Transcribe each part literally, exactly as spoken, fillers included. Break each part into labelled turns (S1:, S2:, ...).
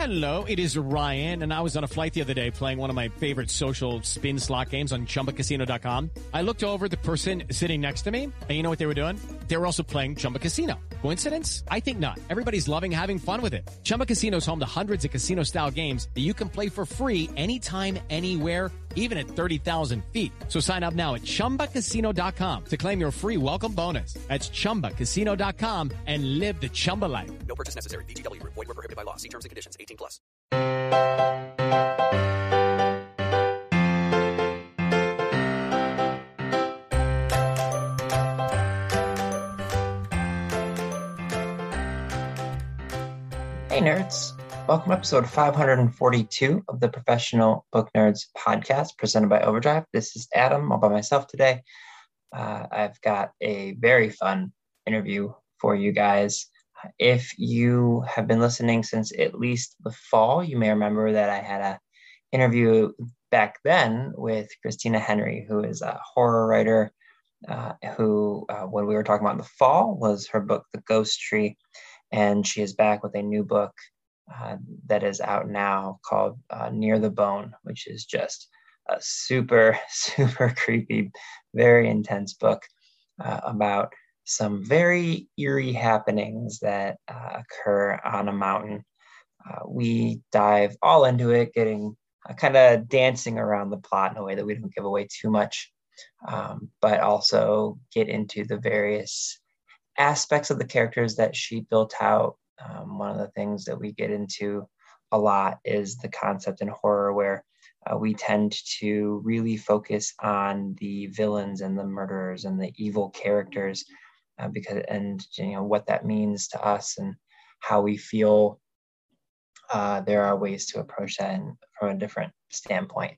S1: Hello, it is Ryan, and I was on a flight the other day playing one of my favorite social spin slot games on Chumba Casino dot com. I looked over at the person sitting next to me, and you know what they were doing? They were also playing Chumba Casino. Coincidence? I think not. Everybody's loving having fun with it. Chumba Casino is home to hundreds of casino-style games that you can play for free anytime, anywhere, even at thirty thousand feet. So sign up now at Chumba Casino dot com to claim your free welcome bonus. That's Chumba Casino dot com and live the Chumba life.
S2: No purchase necessary. V G W. Void where prohibited by law. See terms and conditions. eighteen plus.
S3: Hey nerds, welcome to episode five hundred forty-two of the Professional Book Nerds podcast presented by Overdrive. This is Adam, all by myself today. Uh, I've got a very fun interview for you guys. If you have been listening since at least the fall, you may remember that I had an interview back then with Christina Henry, who is a horror writer uh, who, uh, when we were talking about in the fall, was her book, The Ghost Tree. And she is back with a new book uh, that is out now called uh, Near the Bone, which is just a super, super creepy, very intense book uh, about some very eerie happenings that uh, occur on a mountain. Uh, we dive all into it, getting uh, kind of dancing around the plot in a way that we don't give away too much, um, but also get into the various aspects of the characters that she built out. Um, one of the things that we get into a lot is the concept in horror where uh, we tend to really focus on the villains and the murderers and the evil characters uh, because and you know what that means to us and how we feel. Uh, there are ways to approach that in, from a different standpoint.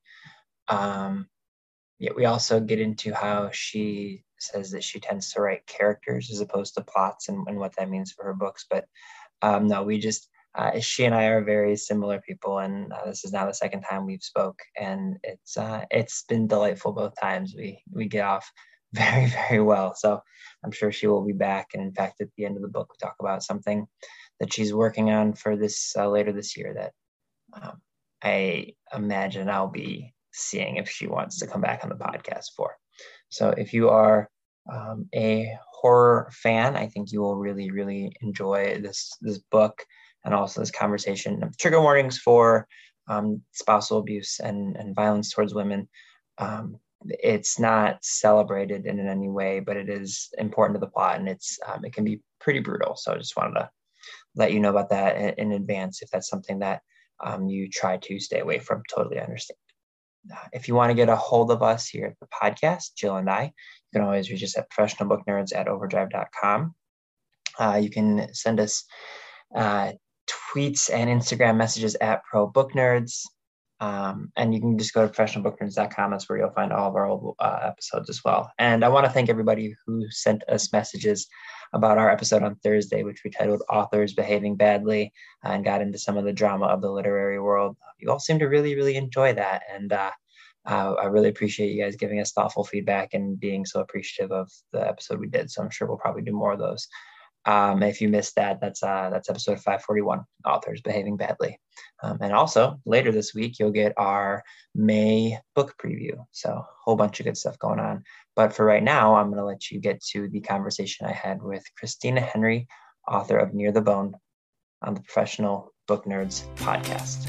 S3: Um, yet we also get into how she says that she tends to write characters as opposed to plots and, and what that means for her books. But um, no, we just, uh, she and I are very similar people. And uh, this is now the second time we've spoke. And it's uh, it's been delightful both times. We, we get off very, very well. So I'm sure she will be back. And in fact, at the end of the book, we talk about something that she's working on for this uh, later this year that um, I imagine I'll be seeing if she wants to come back on the podcast for. So if you are um, a horror fan, I think you will really, really enjoy this this book and also this conversation. Trigger warnings for um, spousal abuse and, and violence towards women. Um, it's not celebrated in any way, but it is important to the plot, and it's um, it can be pretty brutal. So I just wanted to let you know about that in, in advance if that's something that um, you try to stay away from. Totally understand. Uh, if you want to get a hold of us here at the podcast, Jill and I, you can always reach us at professionalbooknerds at overdrive dot com. Uh, you can send us uh, tweets and Instagram messages at ProBookNerds. Um, and you can just go to professional book nerds dot com. That's where you'll find all of our old uh, episodes as well. And I want to thank everybody who sent us messages about our episode on Thursday, which we titled Authors Behaving Badly, uh, and got into some of the drama of the literary world. You all seem to really, really enjoy that. And uh, uh, I really appreciate you guys giving us thoughtful feedback and being so appreciative of the episode we did. So I'm sure we'll probably do more of those. Um, if you missed that, that's uh, that's episode five forty-one, Authors Behaving Badly. Um, and also later this week, you'll get our May book preview. So a whole bunch of good stuff going on. But for right now, I'm going to let you get to the conversation I had with Christina Henry, author of Near the Bone, on the Professional Book Nerds podcast.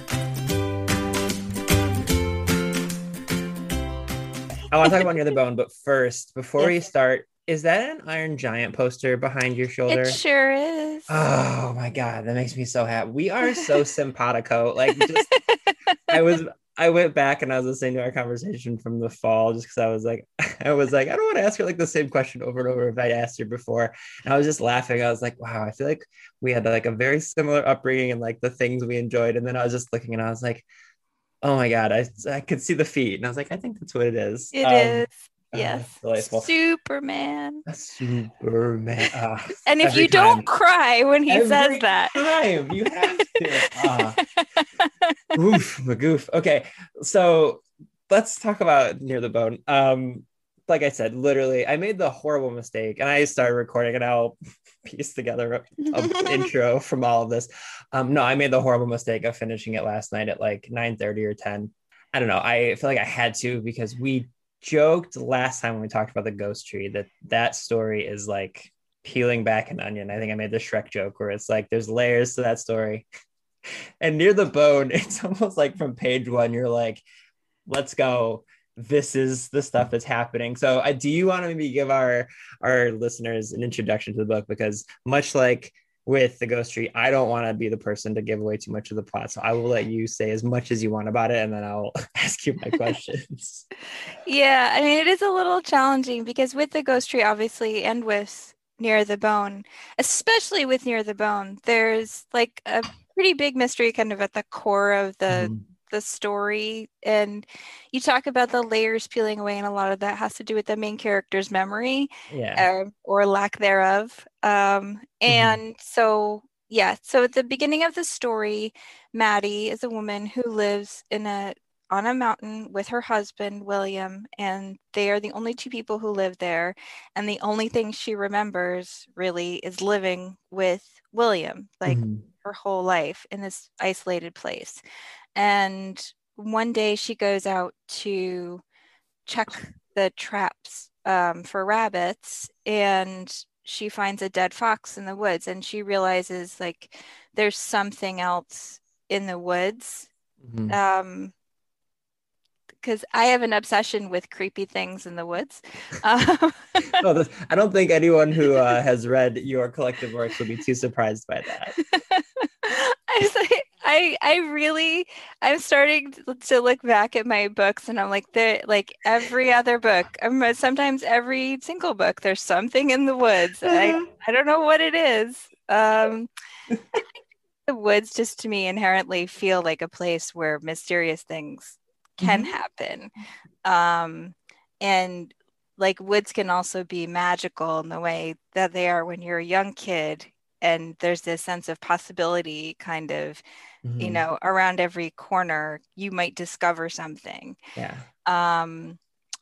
S3: I want to talk about Near the Bone, but first, before we start, is that an Iron Giant poster behind your shoulder?
S4: It sure is.
S3: Oh my God, that makes me so happy. We are so simpatico. Like, just, I was, I went back and I was listening to our conversation from the fall, just because I was like, I was like, I don't want to ask her like the same question over and over if I asked her before. And I was just laughing. I was like, wow, I feel like we had like a very similar upbringing and like the things we enjoyed. And then I was just looking and I was like, oh my God, I I could see the feet. And I was like, I think that's what it is.
S4: It
S3: um,
S4: is. Yes.
S3: Uh,
S4: Superman.
S3: Superman. Uh,
S4: and if you
S3: time.
S4: don't cry when he
S3: every
S4: says that.
S3: Time. You have to. Uh, oof, magoof. Okay. So let's talk about Near the Bone. Um,
S5: like I said, literally, I made the horrible mistake, and I started recording, and I'll piece together an intro from all of this. Um, no, I made the horrible mistake of finishing it last night at like nine thirty or ten. I don't know. I feel like I had to because we joked last time when we talked about the ghost tree that that story is like peeling back an onion. I think I made the Shrek joke where it's like there's layers to that story. And near the bone, it's almost like from page one, you're like, let's go. This is the stuff that's happening. So I do you want to maybe give our our listeners an introduction to the book? Because much like with the ghost tree, I don't want to be the person to give away too much of the plot. So I will let you say as much as you want about it, and then I'll ask you my questions.
S4: Yeah, I mean, it is a little challenging because with the ghost tree, obviously, and with Near the Bone, especially with Near the Bone, there's like a pretty big mystery kind of at the core of the
S5: Mhm.
S4: the story. And you talk about the layers peeling away, and a lot of that has to do with the main character's memory
S5: Yeah.
S4: uh, or lack thereof. Um,
S5: Mhm.
S4: and so, yeah, so at the beginning of the story, Maddie is a woman who lives in a on a mountain with her husband, William, and they are the only two people who live there. And the only thing she remembers really is living with William, like
S5: Mhm.
S4: her whole life in this isolated place. And one day she goes out to check the traps um, for rabbits, and she finds a dead fox in the woods, and she realizes like there's something else in the woods.
S5: Mhm.
S4: Um, because I have an obsession with creepy things in the woods. Um,
S5: No, this, I don't think anyone who uh, has read your collective works will be too surprised by that.
S4: I was like, I I really I'm starting to to look back at my books, and I'm like there like every other book. I'm sometimes every single book there's something in the woods. I I don't know what it is. Um, the woods just to me inherently feel like a place where mysterious things can
S5: Mhm.
S4: happen. Um, and like woods can also be magical in the way that they are when you're a young kid, and there's this sense of possibility kind of, you
S5: Mhm.
S4: know, around every corner you might discover something.
S5: Yeah.
S4: Um,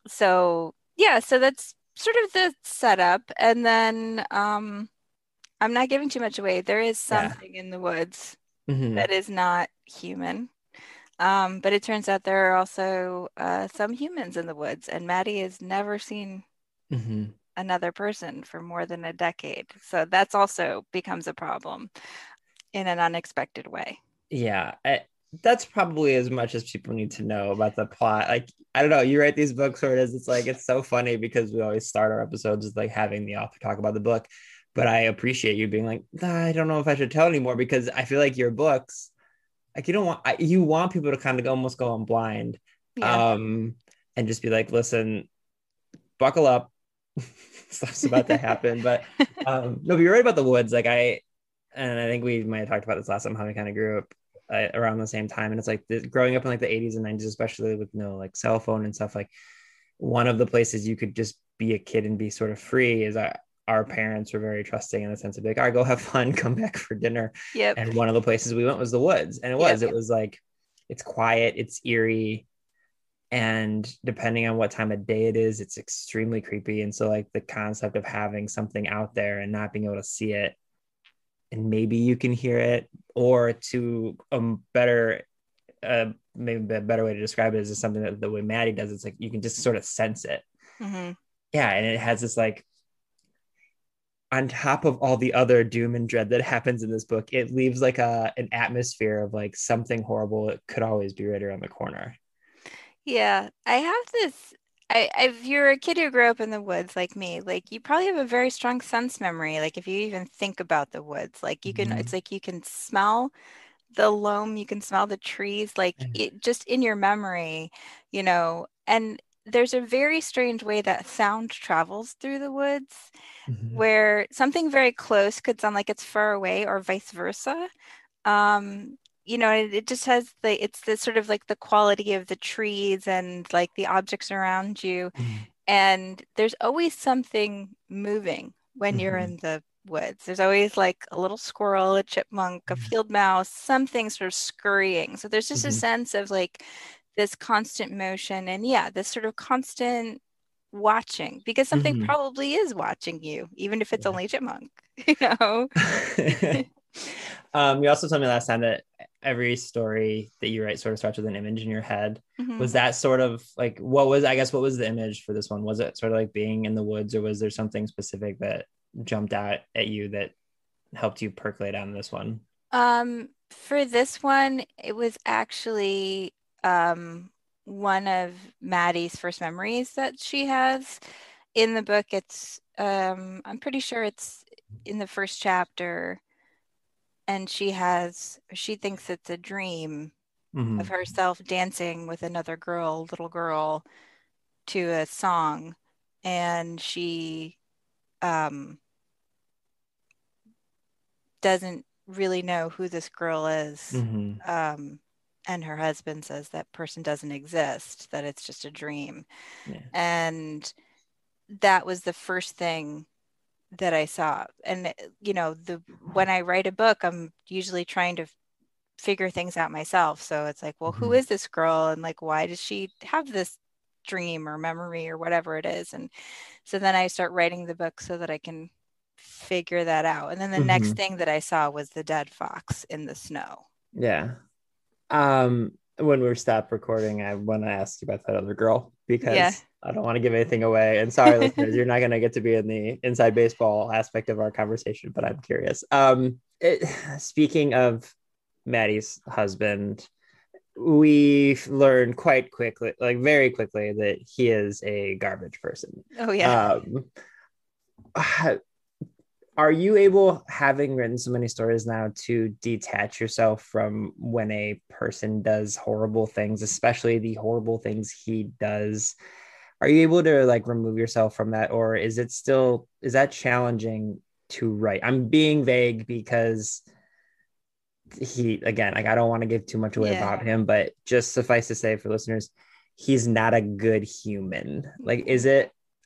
S4: so yeah, so that's sort of the setup. And then um, I'm not giving too much away. There is
S5: Yeah.
S4: something in the woods
S5: Mhm.
S4: that is not human. Um, but it turns out there are also uh, some humans in the woods, and Maddie has never seen
S5: Mhm.
S4: another person for more than a decade. So that's also becomes a problem in an unexpected way.
S5: Yeah. I, that's probably as much as people need to know about the plot. Like, I don't know, you write these books where it is, it's like, it's so funny because we always start our episodes with like having the author talk about the book. But I appreciate you being like, nah, I don't know if I should tell anymore because I feel like your books, like you don't want, I, you want people to kind of almost go on blind,
S4: Yeah.
S5: um, and just be like, listen, buckle up. Stuff's about to happen. But um, no, but you're right about the woods. Like I, and I think we might have talked about this last time, how we kind of grew up uh, around the same time. And it's like the, growing up in like the eighties and nineties, especially with no like cell phone and stuff, like one of the places you could just be a kid and be sort of free is our, our parents were very trusting in the sense of like, all right, go have fun, come back for dinner.
S4: Yep.
S5: And one of the places we went was the woods. And it
S4: Yep.
S5: was, it was like, it's quiet, it's eerie. And depending on what time of day it is, it's extremely creepy. And so like the concept of having something out there and not being able to see it, and maybe you can hear it, or to a better, uh, maybe a better way to describe it is something that the way Maddie does, it's like you can just sort of sense it.
S4: Mm-hmm.
S5: Yeah. And it has this like, on top of all the other doom and dread that happens in this book, it leaves like a an atmosphere of like something horrible. It could always be right around the corner.
S4: Yeah, I have this. I, if you're a kid who grew up in the woods like me, like you probably have a very strong sense memory. Like if you even think about the woods, like you can, it's
S5: Mhm.
S4: like you can smell the loam, you can smell the trees, like it just in your memory, you know. And there's a very strange way that sound travels through the woods,
S5: Mhm.
S4: where something very close could sound like it's far away, or vice versa. Um, you know, it, it just has the it's the sort of like the quality of the trees and like the objects around you.
S5: Mhm.
S4: And there's always something moving when you're
S5: Mhm.
S4: in the woods. There's always like a little squirrel, a chipmunk, a field mouse, something sort of scurrying. So there's just a
S5: Mhm.
S4: sense of like this constant motion, and yeah, this sort of constant watching, because something
S5: Mhm.
S4: probably is watching you, even if it's
S5: Yeah.
S4: only a chipmunk, you know?
S5: um, you also told me last time that every story that you write sort of starts with an image in your head.
S4: Mhm.
S5: Was that sort of like, what was, I guess, what was the image for this one? Was it sort of like being in the woods, or was there something specific that jumped out at you that helped you percolate on this one?
S4: Um, for this one, it was actually um, one of Maddie's first memories that she has in the book. It's um, I'm pretty sure it's in the first chapter, and she has she thinks it's a dream of
S5: Mhm.
S4: herself dancing with another girl, little girl, to a song, and she um, doesn't really know who this girl is.
S5: Mhm.
S4: Um, and her husband says that person doesn't exist, that it's just a dream.
S5: Yeah.
S4: And that was the first thing that I saw. And you know, the when I write a book, I'm usually trying to figure things out myself. So it's like, well, who
S5: Mhm.
S4: is this girl? And like, why does she have this dream or memory or whatever it is? And so then I start writing the book so that I can figure that out. And then the next
S5: Mhm.
S4: thing that I saw was the dead fox in the snow.
S5: Yeah. Um, when we stopped recording, I want to ask you about that other girl
S4: Yeah.
S5: because I don't want to give anything away. And sorry, listeners, you're not going to get to be in the inside baseball aspect of our conversation, but I'm curious. Um, it, speaking of Maddie's husband, we learned quite quickly, like very quickly, that he is a garbage person.
S4: Oh yeah.
S5: Um, are you able, having written so many stories now, to detach yourself from when a person does horrible things, especially the horrible things he does? Are you able to like remove yourself from that, or is it still, is that challenging to write? I'm being vague because he, again, like I don't want to give too much away
S4: Yeah.
S5: about him, but just suffice to say for listeners, he's not a good human. Like, is it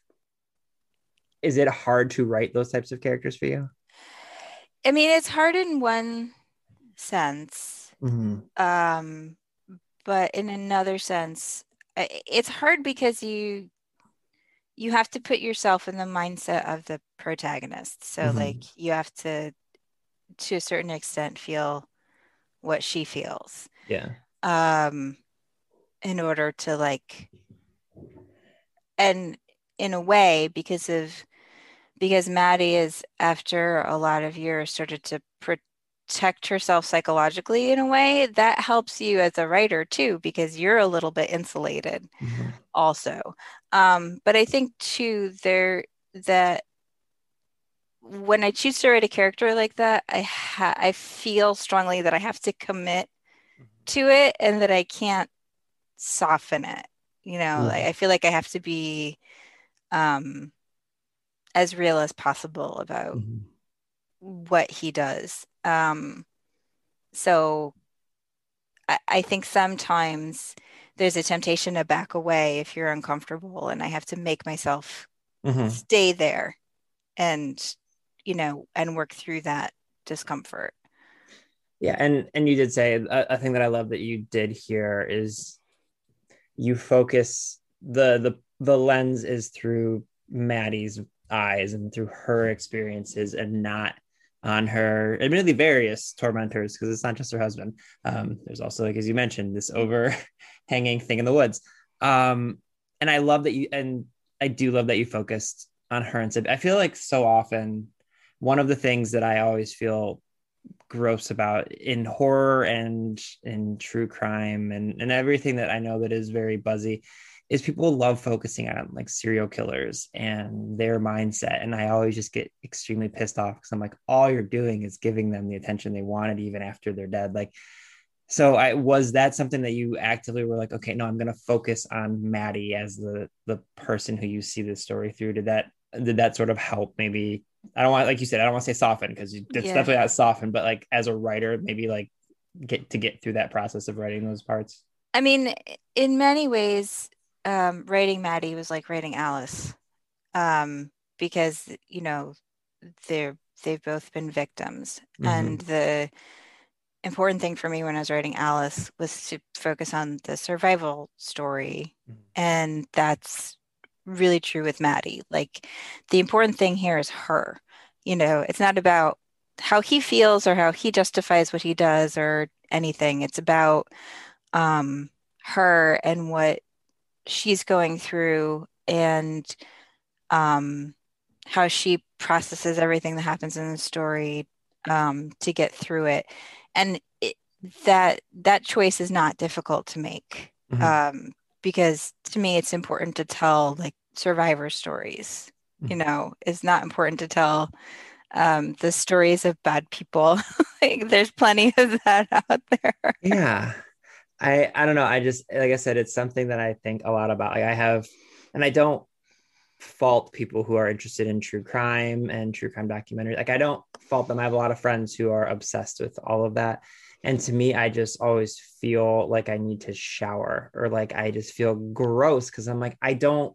S5: is it hard to write those types of characters for you?
S4: I mean, it's hard in one sense,
S5: Mm-hmm.
S4: um, but in another sense, I- it's hard because you you have to put yourself in the mindset of the protagonist. So like
S5: Mm-hmm.
S4: you have to, to a certain extent, feel what she feels,
S5: Yeah.
S4: um, in order to like, and in a way, because of because Maddie is, after a lot of years, started to protect herself psychologically in a way that helps you as a writer too, because you're a little bit insulated
S5: Mm-hmm.
S4: also. Um, but I think too there that when I choose to write a character like that, I ha I feel strongly that I have to commit to it and that I can't soften it. You know, like,
S5: Yeah.
S4: I feel like I have to be um, as real as possible about
S5: Mm-hmm.
S4: what he does. Um, so I, I think sometimes there's a temptation to back away if you're uncomfortable, and I have to make myself
S5: Mm-hmm.
S4: stay there and, you know, and work through that discomfort.
S5: Yeah, and and you did say a, a thing that I love that you did here is you focus the the the lens is through Maddie's eyes and through her experiences and not on her admittedly various tormentors, because it's not just her husband. Um, there's also, like as you mentioned, this overhanging thing in the woods. Um, and I love that you and I do love that you focused on her and said, I feel like so often one of the things that I always feel gross about in horror and in true crime and, and everything that I know that is very buzzy is people love focusing on like serial killers and their mindset. And I always just get extremely pissed off because I'm like, all you're doing is giving them the attention they wanted even after they're dead. Like, so I was that something that you actively were like, okay, no, I'm going to focus on Maddie as the the person who you see this story through. Did that did that sort of help maybe? I don't want, like you said, I don't want to say soften because it's
S4: Yeah.
S5: definitely not soften, but like as a writer, maybe like get to get through that process of writing those parts.
S4: I mean, in many ways, um, writing Maddie was like writing Alice, um, because, you know, they're they've both been victims.
S5: Mm-hmm.
S4: And the important thing for me when I was writing Alice was to focus on the survival story. And that's really true with Maddie. Like the important thing here is her. You know, it's not about how he feels or how he justifies what he does or anything. It's about um, her and what she's going through and um, how she processes everything that happens in the story um, to get through it. And it, that that choice is not difficult to make
S5: Mhm.
S4: um, because to me it's important to tell like survivor stories. You know, it's not important to tell um, the stories of bad people. Like there's plenty of that out there.
S5: Yeah. I I don't know. I just like I said, it's something that I think a lot about. Like I have, and I don't fault people who are interested in true crime and true crime documentaries. Like I don't fault them. I have a lot of friends who are obsessed with all of that. And to me, I just always feel like I need to shower or like I just feel gross because I'm like, I don't,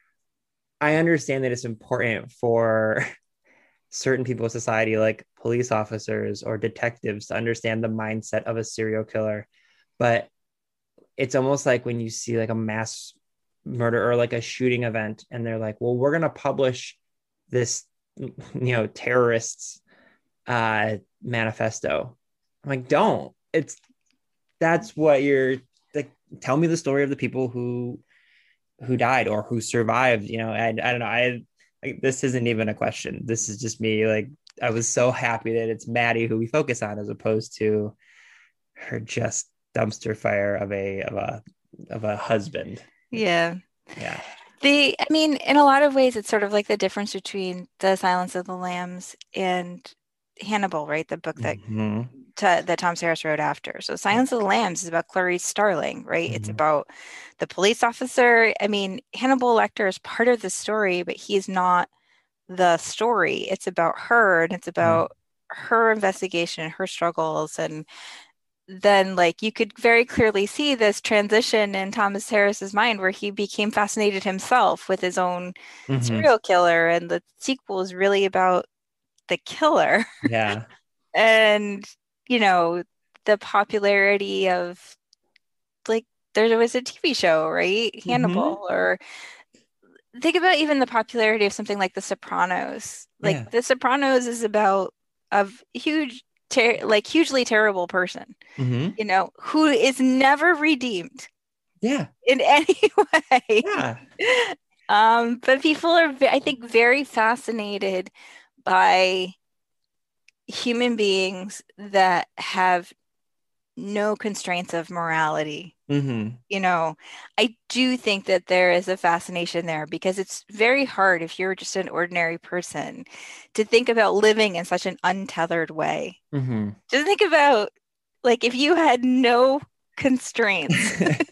S5: I understand that it's important for certain people in society, like police officers or detectives, to understand the mindset of a serial killer. But it's almost like when you see like a mass murder or like a shooting event and they're like, well, we're going to publish this, you know, terrorists uh, manifesto. I'm like, don't. It's that's what you're like. Tell me the story of the people who who died or who survived. You know, I I don't know. I like, this isn't even a question. This is just me. Like I was so happy that it's Maddie who we focus on as opposed to her just dumpster fire of a of a of a husband.
S4: Yeah.
S5: Yeah.
S4: The, I mean, in a lot of ways, it's sort of like the difference between The Silence of the Lambs and Hannibal, right? The book that
S5: Mhm.
S4: to, that Tom Sayers wrote after. So Silence of the Lambs is about Clarice Starling, right? It's
S5: Mhm.
S4: about the police officer. I mean, Hannibal Lecter is part of the story, but he's not the story. It's about her and it's about her investigation, her struggles, and then like you could very clearly see this transition in Thomas Harris's mind where he became fascinated himself with his own
S5: Mhm.
S4: serial killer, and the sequel is really about the killer.
S5: Yeah.
S4: And you know, the popularity of like there was a T V show, right?
S5: Mhm.
S4: Hannibal, or think about even the popularity of something like The Sopranos. Like
S5: Yeah.
S4: The Sopranos is about a huge ter like hugely terrible person,
S5: Mhm.
S4: you know, who is never redeemed
S5: Yeah.
S4: in any way.
S5: Yeah.
S4: Um, but people are, ve- I think, very fascinated by human beings that have no constraints of morality.
S5: Mhm.
S4: You know, I do think that there is a fascination there because it's very hard if you're just an ordinary person to think about living in such an untethered way.
S5: Mhm.
S4: Just think about like if you had no constraints.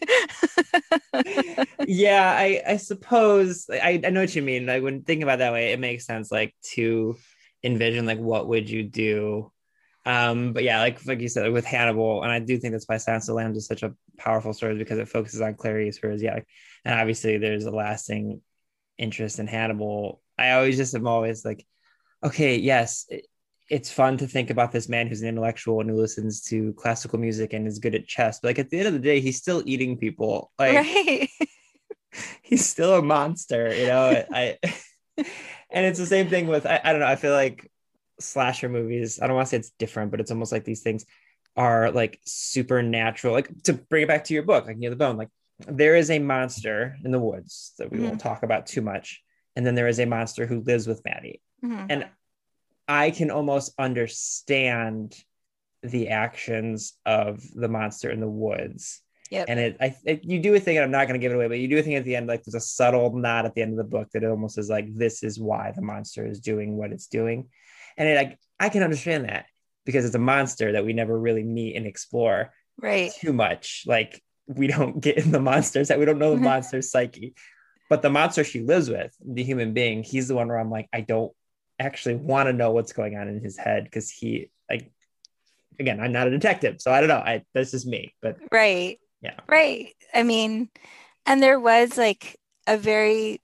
S5: Yeah, I I suppose I I know what you mean. Like when thinking about it that way, it makes sense. Like to envision like what would you do. Um, but yeah, like like you said, like, with Hannibal, and I do think that's why Silence of the Lambs is such a powerful story because it focuses on Clarice, whereas yeah, like, and obviously there's a lasting interest in Hannibal. I always just am always like, okay, yes, it, it's fun to think about this man who's an intellectual and who listens to classical music and is good at chess, but like at the end of the day, he's still eating people. Like
S4: Right.
S5: he's still a monster, you know. I and it's the same thing with I, I don't know. I feel like slasher movies. I don't want to say it's different, but it's almost like these things are like supernatural. Like to bring it back to your book, like Near the Bone, like there is a monster in the woods that we won't
S4: Mhm.
S5: talk about too much, and then there is a monster who lives with Maddie,
S4: Mhm.
S5: and I can almost understand the actions of the monster in the woods.
S4: Yep.
S5: And it, I, it, you do a thing, and I'm not going to give it away, but you do a thing at the end, like there's a subtle nod at the end of the book that it almost is like, this is why the monster is doing what it's doing. And it, like, I can understand that because it's a monster that we never really meet and explore
S4: Right.
S5: too much. Like we don't get in the monsters that we don't know the monster's psyche, but the monster she lives with, the human being, he's the one where I'm like, I don't actually want to know what's going on in his head because he like again, I'm not a detective, so I don't know. I that's just me, but
S4: Right.
S5: yeah.
S4: Right. I mean, and there was like a very,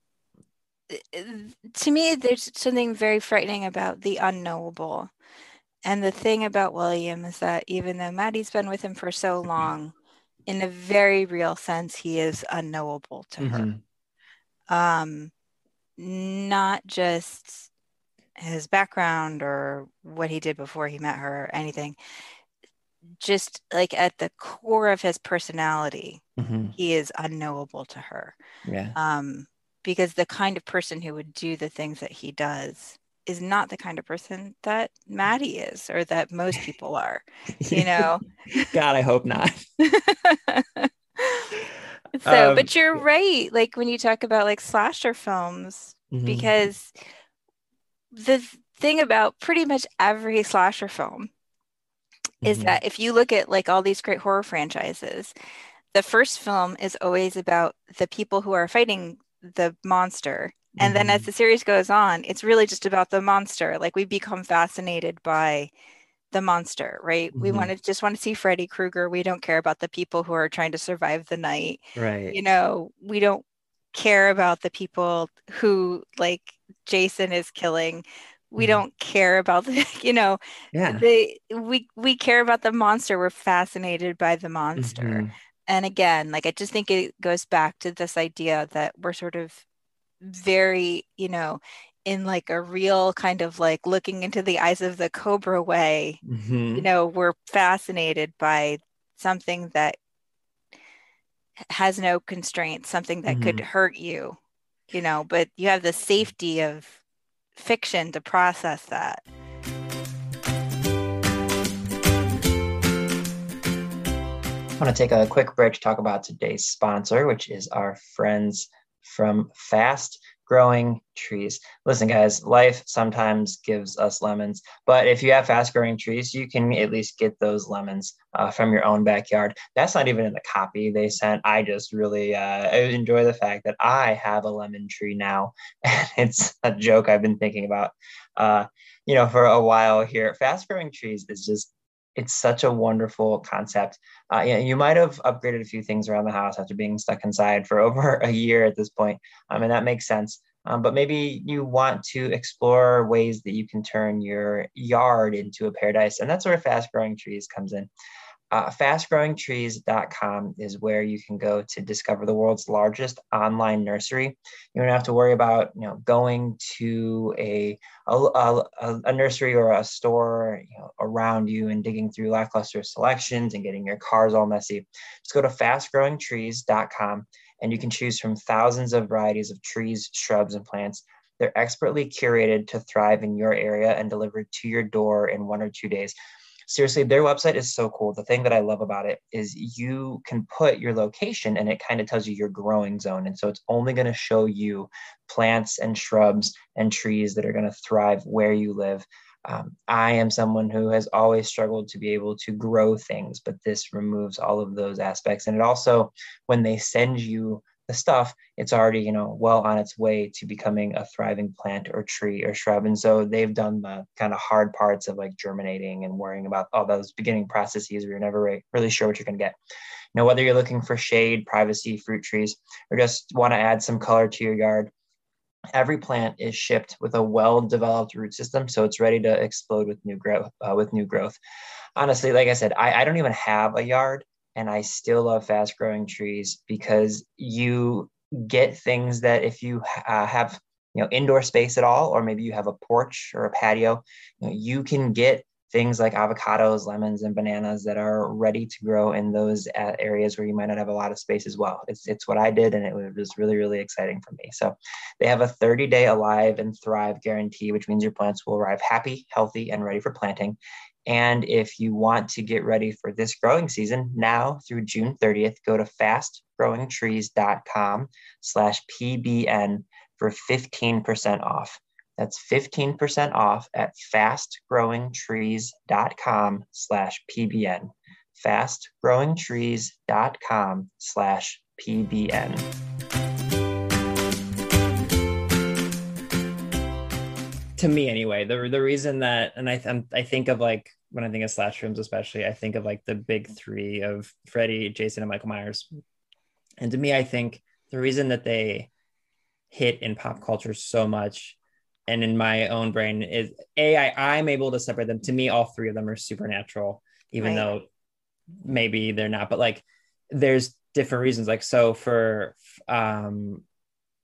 S4: to me, there's something very frightening about the unknowable. And the thing about William is that even though Maddie's been with him for so long, in a very real sense, he is unknowable to her.
S5: Mhm.
S4: Um, not just his background or what he did before he met her or anything, just like at the core of his personality,
S5: Mhm.
S4: he is unknowable to her.
S5: Yeah.
S4: Um, because the kind of person who would do the things that he does is not the kind of person that Maddie is or that most people are, you know?
S5: God, I hope not.
S4: So,
S5: Um,
S4: but you're right. Like when you talk about like slasher films,
S5: mhm.
S4: because the thing about pretty much every slasher film is
S5: Mhm.
S4: that if you look at like all these great horror franchises, the first film is always about the people who are fighting the monster. And then as
S5: Mhm.
S4: the series goes on, it's really just about the monster. Like we become fascinated by the monster, right? We want
S5: Mhm.
S4: to just want to see Freddy Krueger. We don't care about the people who are trying to survive the night.
S5: Right.
S4: You know, we don't care about the people who like Jason is killing. We
S5: Mhm.
S4: don't care about the, you know,
S5: Yeah.
S4: the we we care about the monster. We're fascinated by the monster.
S5: Mhm.
S4: And again, like I just think it goes back to this idea that we're sort of very, you know, in like a real kind of like looking into the eyes of the cobra way, you
S5: Mhm.
S4: know, we're fascinated by something that has no constraints, something that could
S5: Mhm.
S4: hurt you, you know, but you have the safety of fiction to process that.
S3: I want to take a quick break to talk about today's sponsor, which is our friends from Fast Growing Trees. Listen, guys, life sometimes gives us lemons, but if you have fast growing trees, you can at least get those lemons uh, from your own backyard. That's not even in the copy they sent. I just really uh, I enjoy the fact that I have a lemon tree now, and it's a joke I've been thinking about, uh, you know, for a while here. Fast growing trees is just it's such a wonderful concept. Uh, yeah, you might have upgraded a few things around the house after being stuck inside for over a year at this point. Um, and that makes sense. Um, but maybe you want to explore ways that you can turn your yard into a paradise. And that's where Fast Growing Trees comes in. Uh, fast growing trees dot com is where you can go to discover the world's largest online nursery. You don't have to worry about, you know, going to a a, a, a nursery or a store, you know, around you and digging through lackluster selections and getting your cars all messy. Just go to fast growing trees dot com and you can choose from thousands of varieties of trees, shrubs, and plants. They're expertly curated to thrive in your area and delivered to your door in one or two days. Seriously, their website is so cool. The thing that I love about it is you can put your location and it kind of tells you your growing zone. And so it's only going to show you plants and shrubs and trees that are going to thrive where you live. Um, I am someone who has always struggled to be able to grow things, but this removes all of those aspects. And it also, when they send you the stuff, it's already, you know, well on its way to becoming a thriving plant or tree or shrub. And so they've done the kind of hard parts of like germinating and worrying about all those beginning processes where you're never re- really sure what you're going to get. You know, whether you're looking for shade, privacy, fruit trees, or just want to add some color to your yard, every plant is shipped with a well-developed root system, so it's ready to explode with new growth. Uh, with new growth, honestly, like I said, I, I don't even have a yard, and I still love fast-growing trees because you get things that if you uh, have, you know, indoor space at all, or maybe you have a porch or a patio, you know, you can get things like avocados, lemons, and bananas that are ready to grow in those areas where you might not have a lot of space as well. It's, it's what I did, and it was really, really exciting for me. So they have a thirty day alive and thrive guarantee, which means your plants will arrive happy, healthy, and ready for planting. And if you want to get ready for this growing season, now through June thirtieth, go to fast growing trees dot com slash P B N for fifteen percent off. That's fifteen percent off at fast growing trees dot com slash P B N. fast growing trees dot com slash P B N.
S5: To me anyway, the the reason that, and I th- I think of like, when I think of slash films especially, I think of like the big three of Freddy, Jason, and Michael Myers. And to me, I think the reason that they hit in pop culture so much and in my own brain is a I, I'm able to separate them. To me, all three of them are supernatural, even
S4: Right.
S5: though maybe they're not, but like there's different reasons. Like, so for um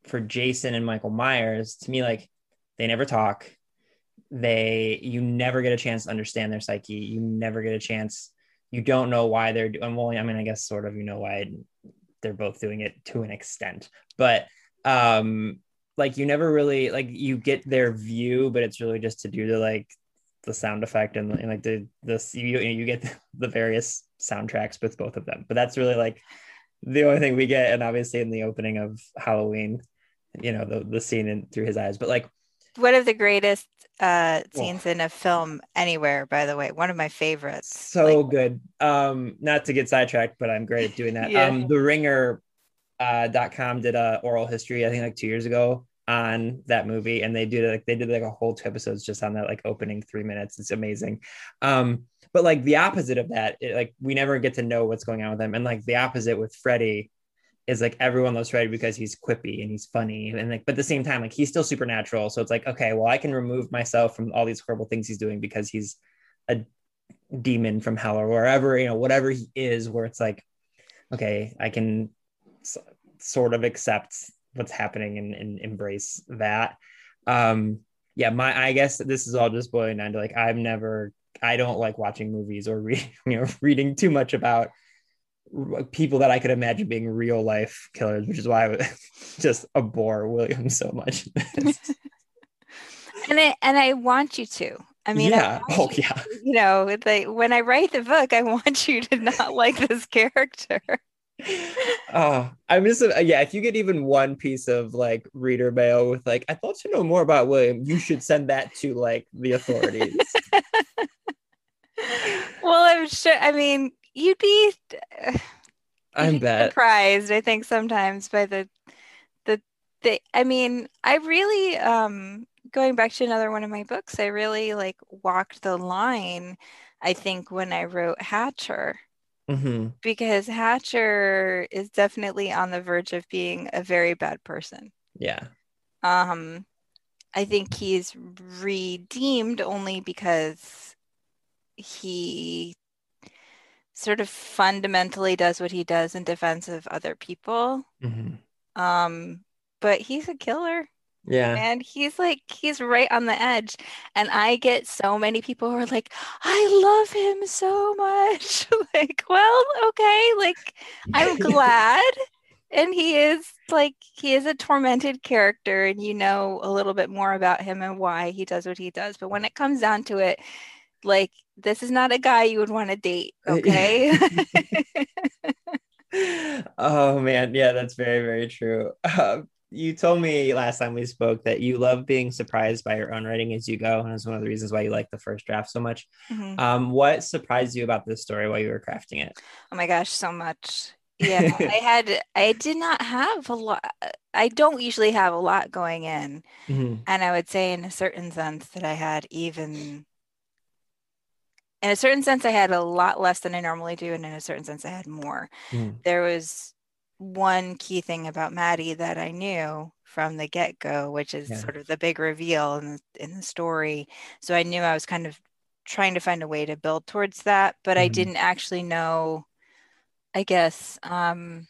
S5: for Jason and Michael Myers, to me, like they never talk. They, you never get a chance to understand their psyche. You never get a chance. You don't know why they're doing, well, I mean, I guess sort of, you know, why they're both doing it to an extent, but um, like you never really, like you get their view, but it's really just to do the, like the sound effect and, and like the, this, you, you get the various soundtracks with both of them, but that's really like the only thing we get. And obviously in the opening of Halloween, you know, the, the scene in Through His Eyes, but like
S4: one of the greatest uh scenes oh. in a film anywhere, by the way, one of my favorites.
S5: So like, good. Um not to get sidetracked, but I'm great at doing that. yeah. um the ringer uh dot com did a oral history, I think like two years ago, on that movie, and they did like they did like a whole two episodes just on that like opening three minutes. It's amazing. Um but like the opposite of that, it, like we never get to know what's going on with them, and like the opposite with Freddy is like everyone loves Freddy because he's quippy and he's funny, and like, but at the same time, like he's still supernatural. So it's like, okay, well, I can remove myself from all these horrible things he's doing because he's a demon from hell or wherever, you know, whatever he is, where it's like, okay, I can s- sort of accept what's happening and, and embrace that. Um, yeah, my, I guess this is all just boiling down to like, I'm never, I don't like watching movies or reading, you know, reading too much about people that I could imagine being real life killers, which is why I would just abhor William so much.
S4: and I and I want you to. I mean,
S5: yeah.
S4: I
S5: Oh
S4: you,
S5: yeah.
S4: You know, like when I write the book, I want you to not like this character.
S5: Oh, I'm just yeah. If you get even one piece of like reader mail with like, I'd love to know more about William, you should send that to like the authorities.
S4: Well, I'm sure. I mean, you'd be uh,
S5: I'm bet.
S4: surprised, I think, sometimes by the the the I mean, I really um going back to another one of my books, I really like walked the line, I think, when I wrote Hatcher.
S5: Mm-hmm.
S4: Because Hatcher is definitely on the verge of being a very bad person.
S5: Yeah.
S4: Um I think he's redeemed only because he sort of fundamentally does what he does in defense of other people.
S5: Mm-hmm.
S4: Um, but he's a killer.
S5: Yeah.
S4: And he's like, he's right on the edge. And I get so many people who are like, I love him so much. Like, well, okay, like, I'm glad. And he is like, he is a tormented character, and you know a little bit more about him and why he does what he does. But when it comes down to it, like, this is not a guy you would want to date, okay?
S5: Oh man, yeah, that's very, very true. Uh, you told me last time we spoke that you love being surprised by your own writing as you go, and it's one of the reasons why you like the first draft so much. Mm-hmm. Um, what surprised you about this story while you were crafting it?
S4: Oh my gosh, so much. Yeah, I had, I did not have a lot. I don't usually have a lot going in, mm-hmm. and I would say in a certain sense that I had even. In a certain sense, I had a lot less than I normally do, and in a certain sense, I had more. Mm. There was one key thing about Maddie that I knew from the get-go, which is yeah. sort of the big reveal in the, in the story. So I knew I was kind of trying to find a way to build towards that, but mm-hmm. I didn't actually know, I guess, um,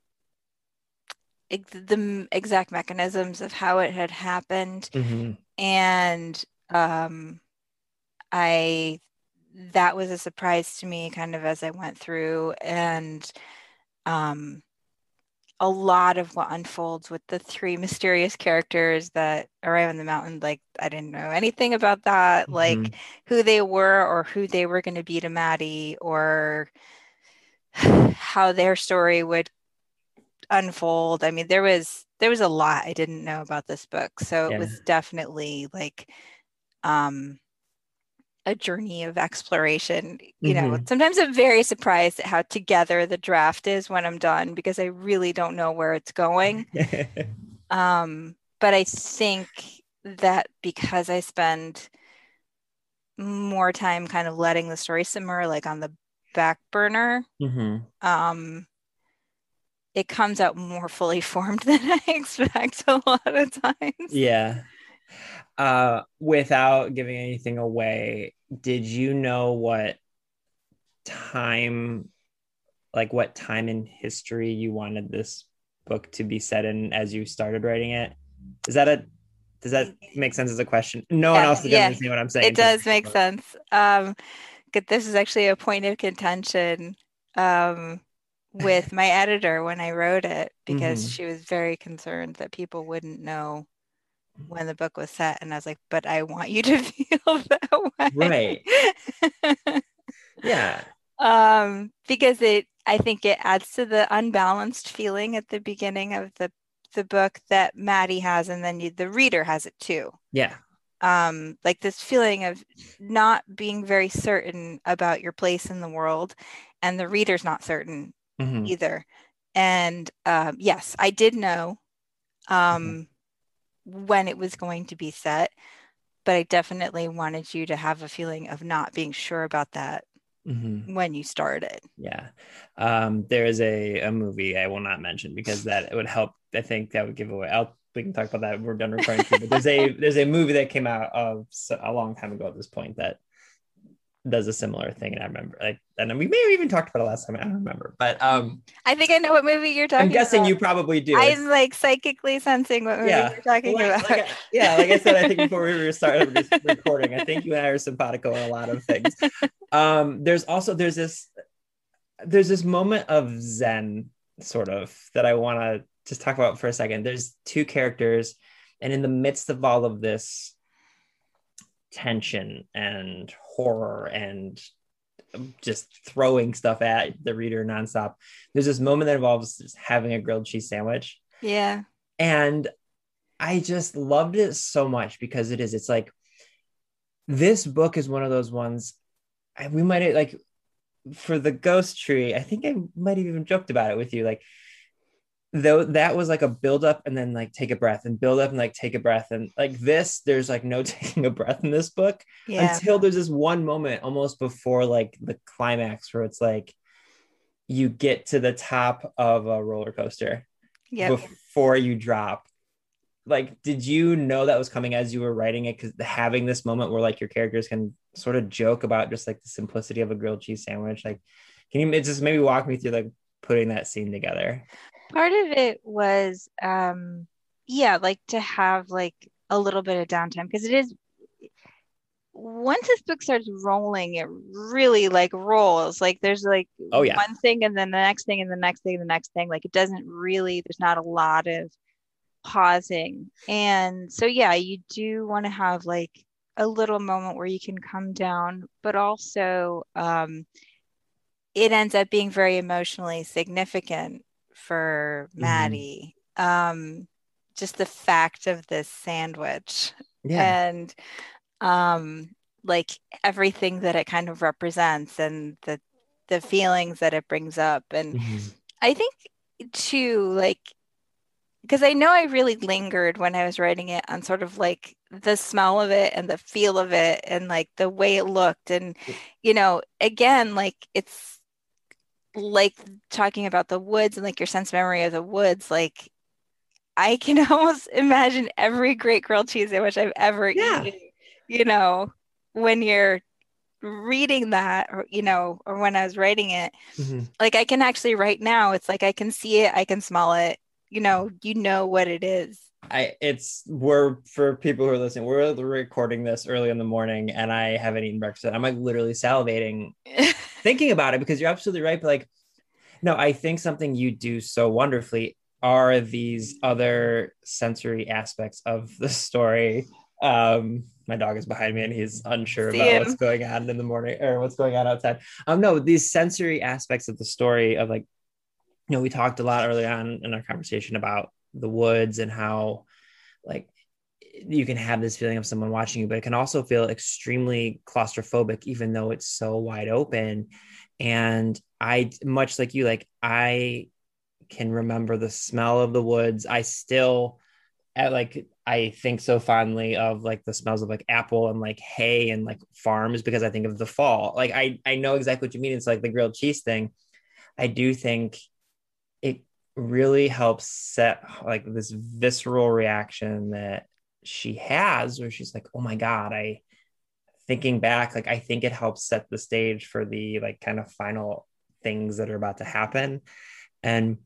S4: ex- the exact mechanisms of how it had happened. Mm-hmm. And um, I... that was a surprise to me kind of as I went through, and um, a lot of what unfolds with the three mysterious characters that arrive on the mountain, like I didn't know anything about that, mm-hmm. like who they were or who they were going to be to Maddie, or how their story would unfold. I mean, there was there was a lot I didn't know about this book, so yeah. it was definitely like um a journey of exploration. You mm-hmm. know, sometimes I'm very surprised at how together the draft is when I'm done, because I really don't know where it's going. um, but I think that because I spend more time kind of letting the story simmer, like on the back burner, mm-hmm. um, it comes out more fully formed than I expect a lot of times.
S5: Yeah. Uh, without giving anything away, did you know what time, like what time in history you wanted this book to be set in as you started writing it? Is that a does that make sense as a question? No one
S4: Yeah,
S5: else is going to
S4: yeah,
S5: understand what I'm saying.
S4: it does make sense. Um, but this is actually a point of contention um, with my editor when I wrote it, because
S5: Mhm.
S4: she was very concerned that people wouldn't know when the book was set. And I was like, but I want you to feel that way.
S5: Right. Yeah.
S4: Um, because it, I think it adds to the unbalanced feeling at the beginning of the the book that Maddie has, and then you, the reader has it too.
S5: Yeah.
S4: Um, like this feeling of not being very certain about your place in the world, and the reader's not certain
S5: Mhm.
S4: either. And um, yes, I did know um, when it was going to be set, but I definitely wanted you to have a feeling of not being sure about that
S5: Mhm.
S4: when you started.
S5: Yeah. Um, there is a, a movie I will not mention because that it would help. I think that would give away. I'll, we can talk about that when we're done recording too. But there's a there's a movie that came out of a long time ago at this point that does a similar thing, and I remember like, and we may have even talked about it last time. I don't remember, but um,
S4: I think I know what movie you're talking
S5: I'm guessing
S4: about.
S5: you probably do.
S4: I'm
S5: It's,
S4: like psychically sensing what movie
S5: yeah,
S4: you're talking
S5: well, like,
S4: about.
S5: like I, yeah, like I said, I think before we were started re- recording, I think you and I are simpatico in a lot of things. Um, there's also there's this there's this moment of zen sort of that I want to just talk about for a second. There's two characters, and in the midst of all of this tension and horror and just throwing stuff at the reader nonstop, there's this moment that involves just having a grilled cheese sandwich.
S4: Yeah.
S5: And I just loved it so much because it is, it's like, this book is one of those ones we might like for the ghost tree. I think I might have even joked about it with you. Like, though that was like a build up and then like take a breath and build up and like take a breath. And like this, there's like no taking a breath in this book
S4: Yeah.
S5: until there's this one moment almost before like the climax where it's like you get to the top of a roller coaster
S4: Yep.
S5: before you drop. Like, did you know that was coming as you were writing it? Because having this moment where like your characters can sort of joke about just like the simplicity of a grilled cheese sandwich. Like, can you just maybe walk me through like putting that scene together?
S4: Part of it was, um, yeah, like to have like a little bit of downtime, because it is, once this book starts rolling, it really like rolls. Like there's like
S5: Oh, yeah.
S4: one thing and then the next thing and the next thing and the next thing. Like it doesn't really, there's not a lot of pausing. And so, yeah, you do want to have like a little moment where you can come down, but also um, it ends up being very emotionally significant for Maddie. Mm-hmm. Um, just the fact of this sandwich.
S5: Yeah.
S4: And um, like everything that it kind of represents and the the feelings that it brings up. And mm-hmm. I think too, like, because I know I really lingered when I was writing it on sort of like the smell of it and the feel of it and like the way it looked. And, you know, again, like it's like talking about the woods and like your sense memory of the woods. Like I can almost imagine every great grilled cheese sandwich I've ever yeah. eaten, you know, when you're reading that, or, you know, or when I was writing it. Mm-hmm. Like I can actually right now, it's like I can see it, I can smell it. You know, you know what it is.
S5: I it's we're for people who are listening, we're recording this early in the morning and I haven't eaten breakfast. I'm like literally salivating thinking about it, because you're absolutely right. But like, no, I think something you do so wonderfully are these other sensory aspects of the story. Um, my dog is behind me and he's unsure
S4: See
S5: about
S4: him.
S5: what's going on in the morning or what's going on outside. Um, no, these sensory aspects of the story of like, you know, we talked a lot early on in our conversation about the woods and how like you can have this feeling of someone watching you, but it can also feel extremely claustrophobic, even though it's so wide open. And I, much like you, like I can remember the smell of the woods. I still at like, I think so fondly of like the smells of like apple and like hay and like farms, because I think of the fall. Like I, I know exactly what you mean. It's like the grilled cheese thing. I do think it really helps set like this visceral reaction that she has where she's like, oh my God, I thinking back, like, I think it helps set the stage for the like kind of final things that are about to happen. And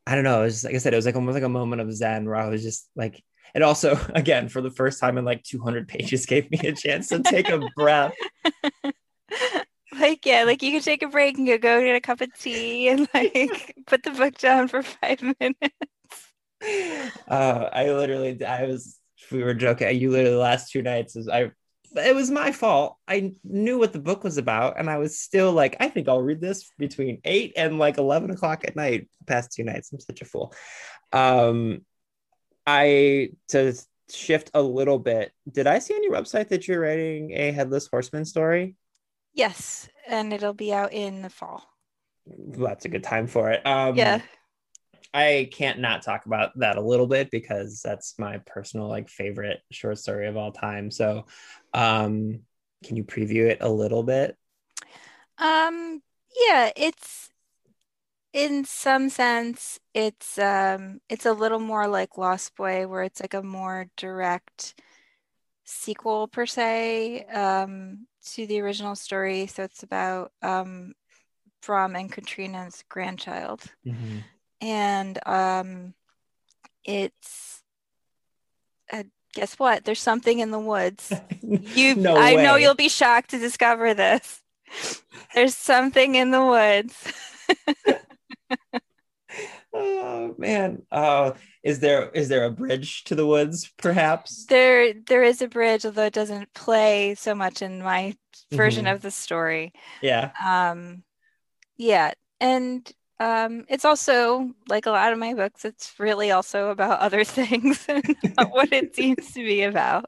S5: I don't know. It was like I said, it was like almost like a moment of zen where I was just like, it also, again, for the first time in like two hundred pages, gave me a chance to take a breath.
S4: Like, yeah, like you could take a break and go, go get a cup of tea and like put the book down for five minutes.
S5: Uh, I literally, I was, we were joking. You literally the last two nights is I, it was my fault. I knew what the book was about, and I was still like, I think I'll read this between eight and like eleven o'clock at night. The past two nights, I'm such a fool. Um, I to shift a little bit. Did I see on your website that you're writing a Headless Horseman story?
S4: Yes, and it'll be out in the fall.
S5: Well, that's a good time for it. Um,
S4: Yeah.
S5: I can't not talk about that a little bit because that's my personal like favorite short story of all time. So, um, can you preview it a little bit?
S4: Um, yeah, it's in some sense it's um it's a little more like Lost Boy, where it's like a more direct sequel per se um to the original story. So it's about um Brom and Katrina's grandchild.
S5: Mm-hmm.
S4: And um it's uh, guess what? There's something in the woods. You
S5: No
S4: I know
S5: way.
S4: you'll be shocked to discover this. There's something in the woods.
S5: Oh man. Uh, is there is there a bridge to the woods, perhaps?
S4: There there is a bridge, although it doesn't play so much in my version
S5: Mhm.
S4: of the story.
S5: Yeah.
S4: Um yeah, and um it's also like a lot of my books, it's really also about other things and not what it seems to be about.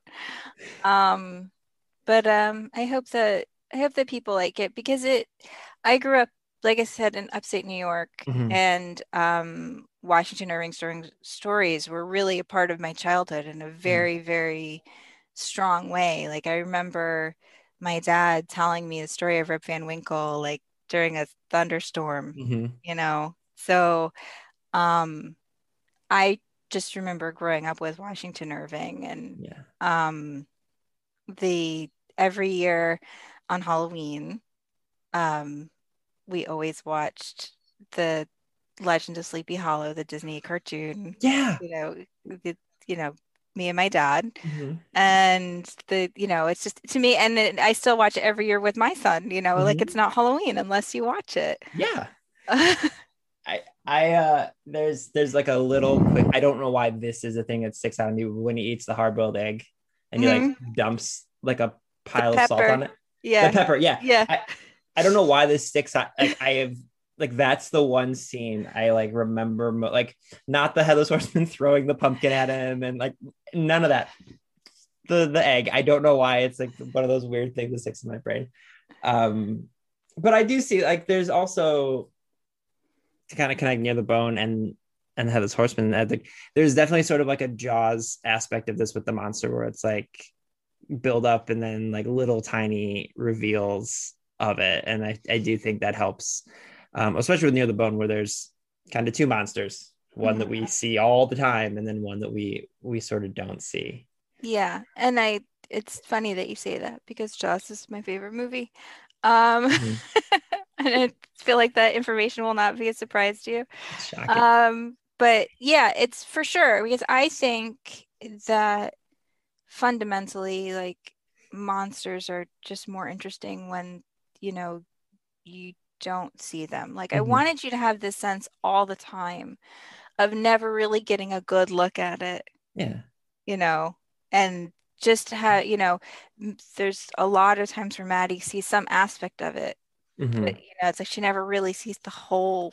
S4: Um but um I hope that I hope that people like it, because it I grew up, like I said, in upstate New York,
S5: Mhm.
S4: and um Washington Irving story- stories were really a part of my childhood in a
S5: Mhm.
S4: very, very strong way. Like I remember my dad telling me the story of Rip Van Winkle like during a thunderstorm,
S5: Mhm.
S4: you know. So um I just remember growing up with Washington Irving, and
S5: Yeah.
S4: um the every year on Halloween, um, we always watched the Legend of Sleepy Hollow, the Disney cartoon.
S5: Yeah.
S4: You know, the, you know, me and my dad,
S5: Mhm.
S4: and the you know, it's just to me, and it, I still watch it every year with my son. You know, like it's
S5: Mhm.
S4: not Halloween unless you watch it.
S5: Yeah. I I uh there's there's like a little quick, I don't know why this is a thing that sticks out of me when he eats the hard-boiled egg and he like
S4: Mhm.
S5: dumps like a
S4: The
S5: pile of salt
S4: pepper,
S5: on it. The
S4: yeah,
S5: pepper, yeah.
S4: yeah.
S5: I I don't know why this sticks out. Like I have like that's the one scene I like remember mo- like not the Headless Horseman throwing the pumpkin at him and like none of that. The the egg. I don't know why it's like one of those weird things that sticks in my brain. Um but I do see like there's also to kind of connect near the bone and and have this horseman. I think there's definitely sort of like a Jaws aspect of this with the monster where it's like build up and then like little tiny reveals of it. And I, I do think that helps, um, especially with Near the Bone where there's kind of two monsters, one that
S4: Mhm.
S5: we see all the time and then one that we we sort of don't see.
S4: Yeah, and I it's funny that you say that because Jaws is my favorite movie. Um,
S5: Mhm.
S4: and I feel like that information will not be a surprise to you.
S5: It's shocking.
S4: Um, but yeah, it's for sure because I think that fundamentally, like monsters are just more interesting when, you know, you don't see them. Like I
S5: Mhm.
S4: wanted you to have this sense all the time of never really getting a good look at it,
S5: Yeah.
S4: you know, and just how, you know, m- there's a lot of times where Maddie sees some aspect of it, but
S5: Mhm.
S4: you know, it's like she never really sees the whole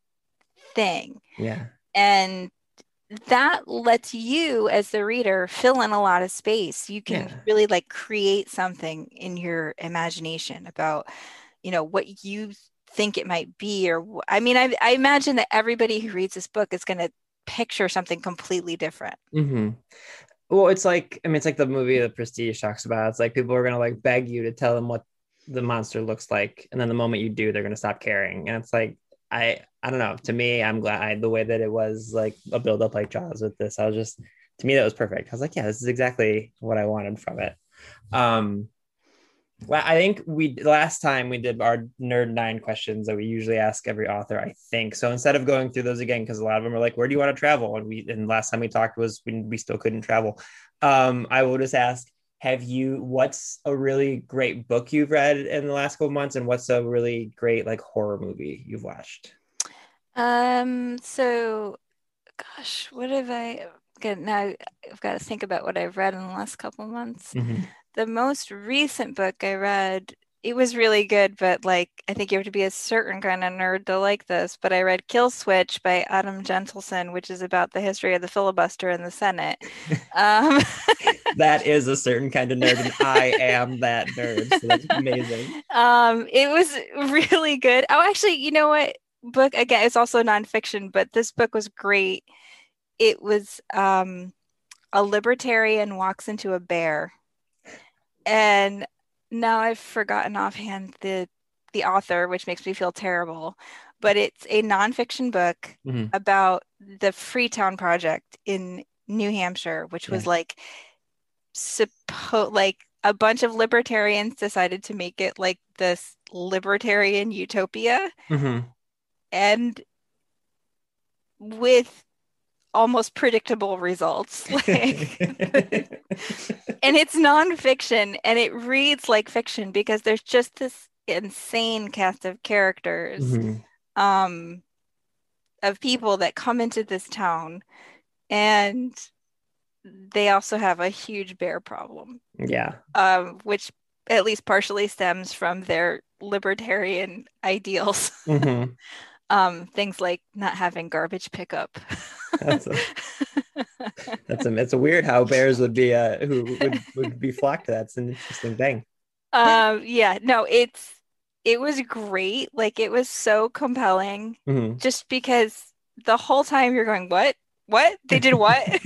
S4: thing.
S5: Yeah.
S4: And that lets you as the reader fill in a lot of space. You can
S5: Yeah.
S4: really like create something in your imagination about, you know, what you think it might be. Or wh- I mean, I, I imagine that everybody who reads this book is going to picture something completely different.
S5: Mhm. Well, it's like I mean, it's like the movie The Prestige talks about. It's like people are gonna like beg you to tell them what the monster looks like, and then the moment you do, they're gonna stop caring. And it's like I I don't know. To me, I'm glad I, the way that it was like a build up like Jaws with this. I was just to me that was perfect. I was like, yeah, this is exactly what I wanted from it. Um, Well, I think we last time we did our nerd nine questions that we usually ask every author, I think. So instead of going through those again, because a lot of them are like, where do you want to travel? And we and last time we talked was when we still couldn't travel. Um, I will just ask, have you what's a really great book you've read in the last couple months, and what's a really great like horror movie you've watched?
S4: Um, so gosh, what have I got now? I've got to think about what I've read in the last couple months.
S5: Mhm.
S4: The most recent book I read, it was really good, but like I think you have to be a certain kind of nerd to like this. But I read Kill Switch by Adam Gentleson, which is about the history of the filibuster in the Senate. Um,
S5: That is a certain kind of nerd, and I am that nerd. So that's amazing.
S4: um, it was really good. Oh, actually, you know what? Book again, it's also nonfiction, but this book was great. It was um, a libertarian walks into a bear. And now I've forgotten offhand the the author, which makes me feel terrible. But it's a nonfiction book
S5: Mhm.
S4: about the Freetown Project in New Hampshire, which was
S5: Yeah.
S4: like suppo like a bunch of libertarians decided to make it like this libertarian utopia,
S5: Mhm.
S4: and with almost predictable results. Like, and it's nonfiction and it reads like fiction because there's just this insane cast of characters,
S5: Mhm.
S4: um, of people that come into this town, and they also have a huge bear problem,
S5: Yeah.
S4: um, which at least partially stems from their libertarian ideals.
S5: Mhm.
S4: Um, things like not having garbage pickup.
S5: That's a that's a it's a weird how bears would be uh who would would be flocked to. That's an interesting thing.
S4: Um, yeah, no, it's it was great. Like it was so compelling
S5: Mhm.
S4: just because the whole time you're going, what? What? They did what?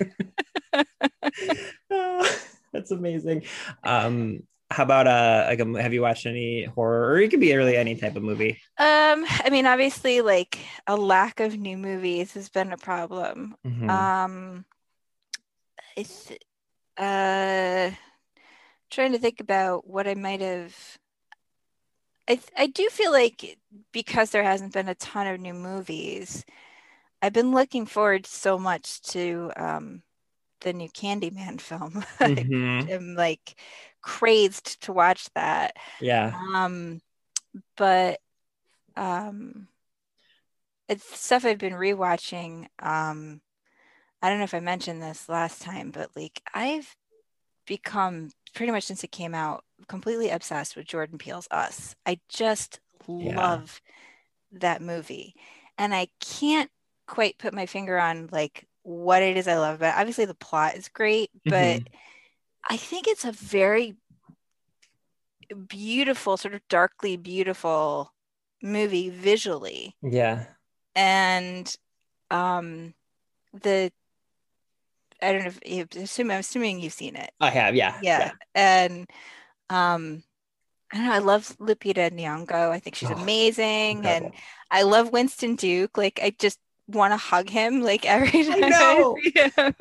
S5: Oh, that's amazing. Um, how about uh like um, have you watched any horror, or it could be really any type of movie?
S4: Um, I mean, obviously, like a lack of new movies has been a problem.
S5: Mhm.
S4: Um, it's uh trying to think about what I might have. I th- I do feel like because there hasn't been a ton of new movies, I've been looking forward so much to um the new Candyman film. I
S5: Mhm.
S4: am like crazed to watch that.
S5: Yeah.
S4: Um, but um it's stuff I've been rewatching. Um, I don't know if I mentioned this last time, but like I've become pretty much since it came out completely obsessed with Jordan Peele's Us. I just
S5: Yeah.
S4: love that movie. And I can't quite put my finger on like what it is I love about it. Obviously the plot is great, but
S5: Mhm.
S4: I think it's a very beautiful, sort of darkly beautiful movie visually.
S5: Yeah.
S4: And um the I don't know if you assume I'm assuming you've seen it.
S5: I have. Yeah.
S4: Yeah.
S5: Yeah.
S4: And um I don't know, I love Lupita Nyong'o. I think she's
S5: Oh,
S4: amazing. And
S5: incredible.
S4: I love Winston Duke. Like I just want to hug him like every
S5: I
S4: time I
S5: know.
S4: see him.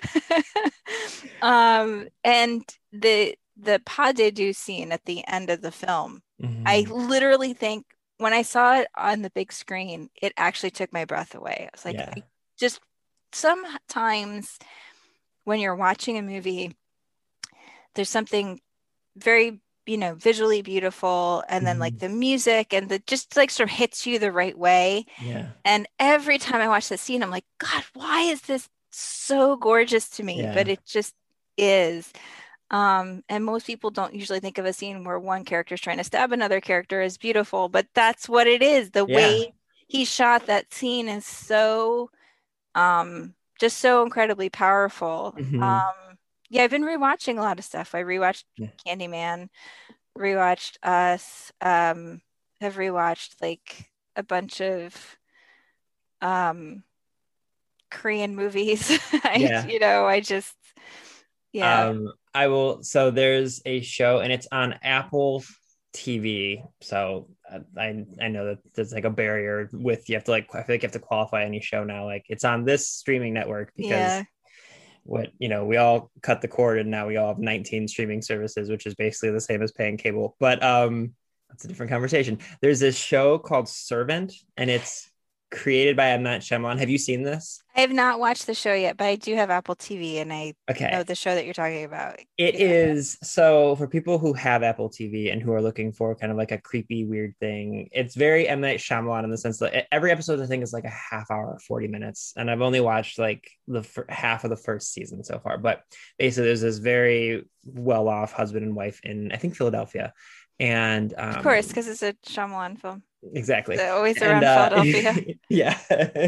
S4: Um, and the the pas de deux scene at the end of the film, I
S5: Mhm.
S4: literally think when I saw it on the big screen, it actually took my breath away. I was like,
S5: Yeah.
S4: I just sometimes when you're watching a movie, there's something very, you know, visually beautiful, and then like
S5: Mhm.
S4: the music and the just like sort of hits you the right way.
S5: Yeah.
S4: And every time I watch the scene, I'm like, God, why is this so gorgeous to me? But
S5: Yeah.
S4: it just is. Um, and most people don't usually think of a scene where one character is trying to stab another character as beautiful, but that's what it is. The
S5: Yeah.
S4: way he shot that scene is so um just so incredibly powerful.
S5: Mhm.
S4: Um, yeah, I've been rewatching a lot of stuff. I rewatched
S5: Yeah.
S4: Candyman, rewatched Us, um, have rewatched like a bunch of um Korean movies. I,
S5: Yeah.
S4: you know, I just, yeah,
S5: Um, I will. So there's a show, and it's on Apple T V. So uh, I I know that there's like a barrier with you have to like I feel like you have to qualify any show now. Like it's on this streaming network because
S4: yeah.
S5: what, you know, we all cut the cord and now we all have nineteen streaming services, which is basically the same as paying cable. But um, that's a different conversation. There's this show called Servant, and it's created by M. Night Shyamalan. Have you seen this?
S4: I have not watched the show yet, but I do have Apple T V, and I
S5: Okay.
S4: know the show that you're talking about.
S5: It
S4: Yeah.
S5: is, so for people who have Apple T V and who are looking for kind of like a creepy, weird thing, it's very M. Night Shyamalan in the sense that every episode I think is like a half hour, forty minutes. And I've only watched like the f- half of the first season so far. But basically there's this very well-off husband and wife in, I think, Philadelphia. And um,
S4: Of course, because it's a Shyamalan film.
S5: Exactly.
S4: They're always
S5: And,
S4: around
S5: uh,
S4: Philadelphia.
S5: Yeah.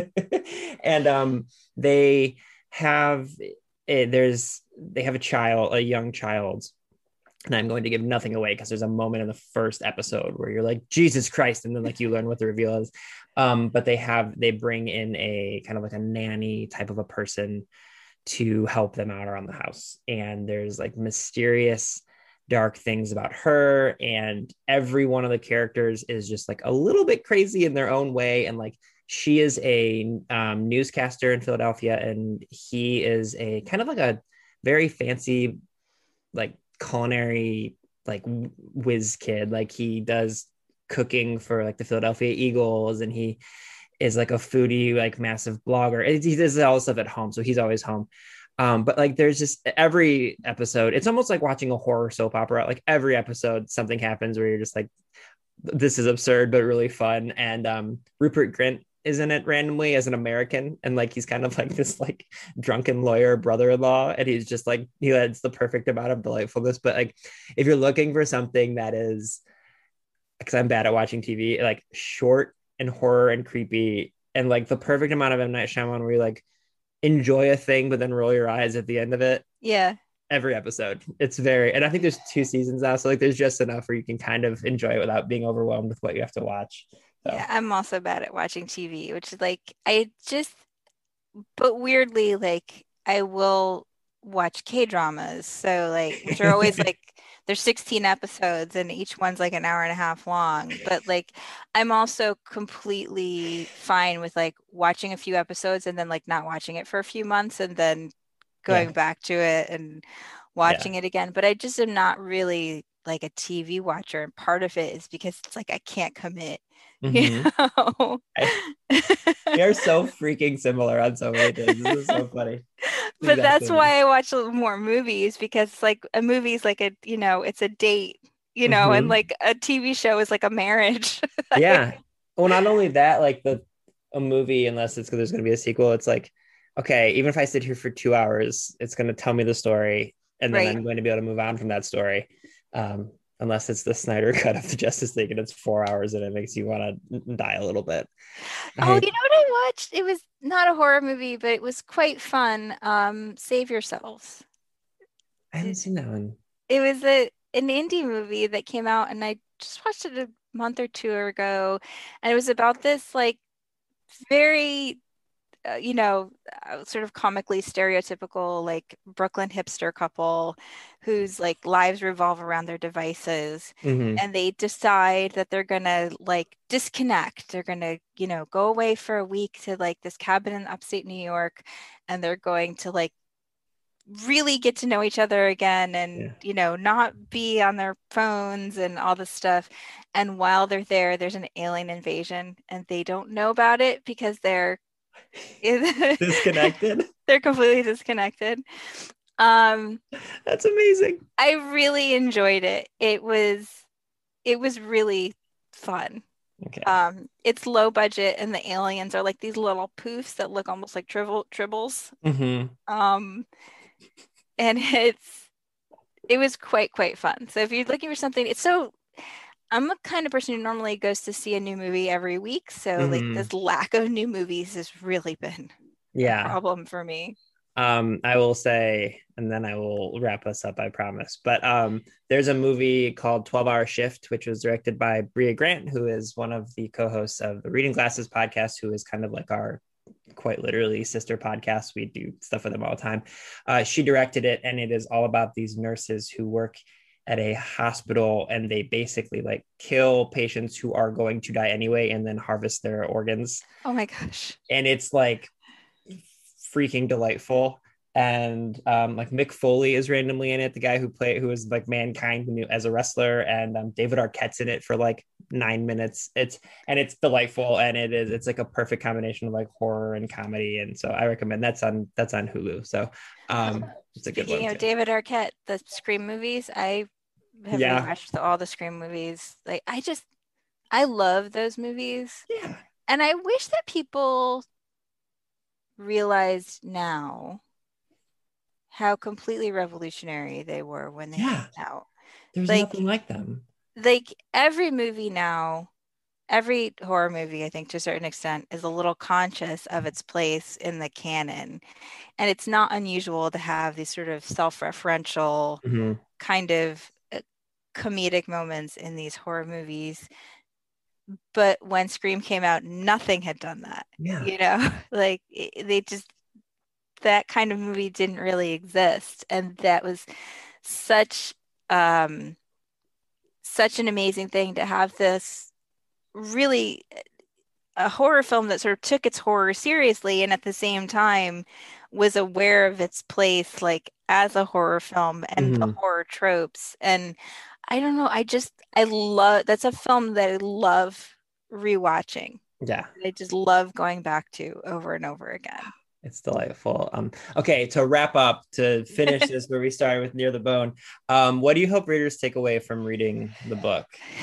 S5: And um, they have, eh, there's, they have a child, a young child. And I'm going to give nothing away because there's a moment in the first episode where you're like, Jesus Christ. And then like you learn what the reveal is. Um, but they have, they bring in a kind of like a nanny type of a person to help them out around the house. And there's like mysterious, dark things about her, and every one of the characters is just like a little bit crazy in their own way. And like she is a um, newscaster in Philadelphia, and he is a kind of like a very fancy like culinary like whiz kid. Like he does cooking for like the Philadelphia Eagles, and he is like a foodie, like massive blogger. He does all this stuff at home, so he's always home. Um, but like there's just every episode, it's almost like watching a horror soap opera. Like every episode, something happens where you're just like, this is absurd, but really fun. And um, Rupert Grint is in it randomly as an American. And like, he's kind of like this like drunken lawyer brother-in-law. And he's just like, he adds the perfect amount of delightfulness. But like, if you're looking for something that is, because I'm bad at watching T V, like short and horror and creepy, and like the perfect amount of M. Night Shyamalan where you're like, enjoy a thing but then roll your eyes at the end of it.
S4: Yeah.
S5: Every episode, it's very, and I think there's two seasons now, so like there's just enough where you can kind of enjoy it without being overwhelmed with what you have to watch. So.
S4: Yeah, I'm also bad at watching T V, which is like I just, but weirdly, like I will watch K dramas, so like which are always like there's sixteen episodes and each one's like an hour and a half long. But like I'm also completely fine with like watching a few episodes and then like not watching it for a few months and then going
S5: Yeah.
S4: back to it and watching it again. But I just am not really like a T V watcher, and part of it is because it's like I can't commit. You
S5: Mhm.
S4: know?
S5: We are so freaking similar on so many things. This is so funny.
S4: But that's
S5: Exactly.
S4: why I watch a little more movies, because it's like a movie is like a, you know, it's a date, you know, and
S5: Mhm.
S4: like a T V show is like a marriage.
S5: Yeah. Well, not only that, like the a movie, unless it's because there's going to be a sequel, it's like, okay, even if I sit here for two hours, it's going to tell me the story, and then
S4: Right.
S5: I'm going to be able to move on from that story. Um, unless it's the Snyder cut of the Justice League and it's four hours and it makes you want to die a little bit.
S4: Oh,
S5: I-
S4: you know what I watched? It was not a horror movie, but it was quite fun. Um, Save Yourselves.
S5: I haven't seen that one.
S4: It was a an indie movie that came out, and I just watched it a month or two ago, and it was about this like very uh, you know, uh, sort of comically stereotypical like Brooklyn hipster couple whose like lives revolve around their devices,
S5: Mhm.
S4: and they decide that they're gonna like disconnect. They're gonna, you know, go away for a week to like this cabin in upstate New York, and they're going to like really get to know each other again, and
S5: Yeah.
S4: you know, not be on their phones and all this stuff. And while they're there, there's an alien invasion, and they don't know about it because they're
S5: Disconnected.
S4: they're completely disconnected. Um,
S5: That's amazing.
S4: I really enjoyed it. It was it was really fun.
S5: Okay.
S4: Um, it's low budget, and the aliens are like these little poofs that look almost like tribble tribbles.
S5: Mhm.
S4: Um, and it's it was quite quite fun. So if you're looking for something, it's so I'm the kind of person who normally goes to see a new movie every week. So like
S5: Mhm.
S4: this lack of new movies has really been a
S5: Yeah.
S4: problem for me.
S5: Um, I will say, and then I will wrap us up, I promise. But um, there's a movie called twelve hour Shift, which was directed by Bria Grant, who is one of the co-hosts of the Reading Glasses podcast, who is kind of like our quite literally sister podcast. We do stuff with them all the time. Uh, she directed it, and it is all about these nurses who work at a hospital, and they basically like kill patients who are going to die anyway and then harvest their organs.
S4: Oh my gosh.
S5: And it's like freaking delightful. and um, like Mick Foley is randomly in it, the guy who played who was like Mankind as a wrestler, and um, David Arquette's in it for like nine minutes. It's and it's delightful, and it is it's like a perfect combination of like horror and comedy, and so I recommend that's on that's on Hulu. So um, it's a good
S4: Speaking
S5: one.
S4: of
S5: Too.
S4: David Arquette, the Scream movies, I have
S5: Yeah.
S4: watched the, all the Scream movies. Like I just I love those movies,
S5: Yeah,
S4: and I wish that people realized now how completely revolutionary they were when they
S5: Yeah.
S4: came out.
S5: there's
S4: Like-
S5: nothing like them.
S4: Like every movie now, every horror movie, I think to a certain extent, is a little conscious of its place in the canon. And it's not unusual to have these sort of self-referential
S5: Mhm.
S4: kind of uh, comedic moments in these horror movies. But when Scream came out, nothing had done that.
S5: Yeah,
S4: You know, like it- they just, that kind of movie didn't really exist. And that was such, um, such an amazing thing to have this really a horror film that sort of took its horror seriously and at the same time was aware of its place like as a horror film and the
S5: Mhm.
S4: horror tropes. And I don't know, I just I love that's a film that I love rewatching.
S5: yeah.
S4: I just love going back to over and over again.
S5: It's delightful. Um, okay, to wrap up, to finish this where we started with Near the Bone, um, what do you hope readers take away from reading the book?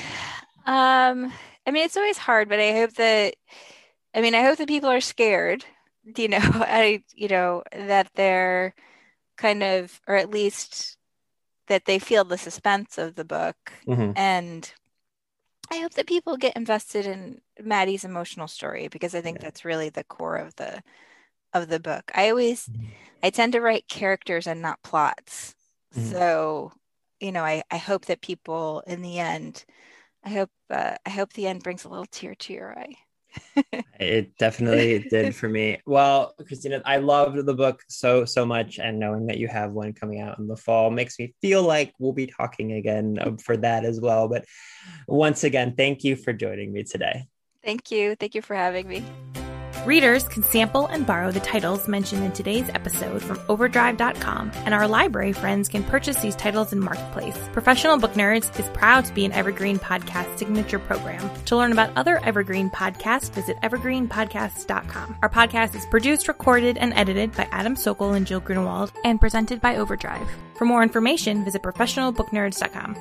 S4: Um, I mean, it's always hard, but I hope that, I mean, I hope that people are scared, you know, I, you know, that they're kind of, or at least that they feel the suspense of the book.
S5: Mhm.
S4: And I hope that people get invested in Maddie's emotional story because I think
S5: Yeah.
S4: that's really the core of the of the book. I always
S5: Mhm.
S4: I tend to write characters and not plots.
S5: Mhm.
S4: So, you know, I, I hope that people in the end, I hope uh, I hope the end brings a little tear to your eye.
S5: It definitely did for me. Well, Christina, I loved the book so, so much. And knowing that you have one coming out in the fall makes me feel like we'll be talking again um, for that as well. But once again, thank you for joining me today.
S4: Thank you. Thank you for having me.
S6: Readers can sample and borrow the titles mentioned in today's episode from overdrive dot com, and our library friends can purchase these titles in Marketplace. Professional Book Nerds is proud to be an Evergreen Podcast signature program. To learn about other Evergreen podcasts, visit evergreen podcasts dot com. Our podcast is produced, recorded, and edited by Adam Sokol and Jill Grunewald, and presented by Overdrive. For more information, visit professional book nerds dot com.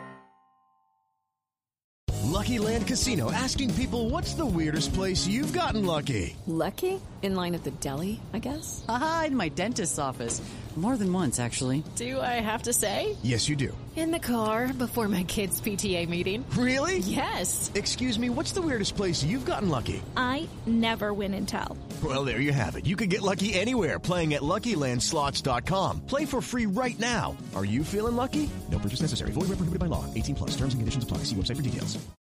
S7: Lucky Land Casino, asking people, what's the weirdest place you've gotten lucky?
S8: Lucky? In line at the deli, I guess?
S9: Aha, in my dentist's office. More than once, actually.
S8: Do I have to say?
S7: Yes, you do.
S8: In the car before my kids' P T A meeting.
S7: Really?
S8: Yes.
S7: Excuse me, what's the weirdest place you've gotten lucky?
S10: I never win and tell.
S7: Well, there you have it. You can get lucky anywhere, playing at lucky land slots dot com. Play for free right now. Are you feeling lucky? No purchase necessary. Void where prohibited by law. eighteen plus. Terms and conditions apply. See website for details.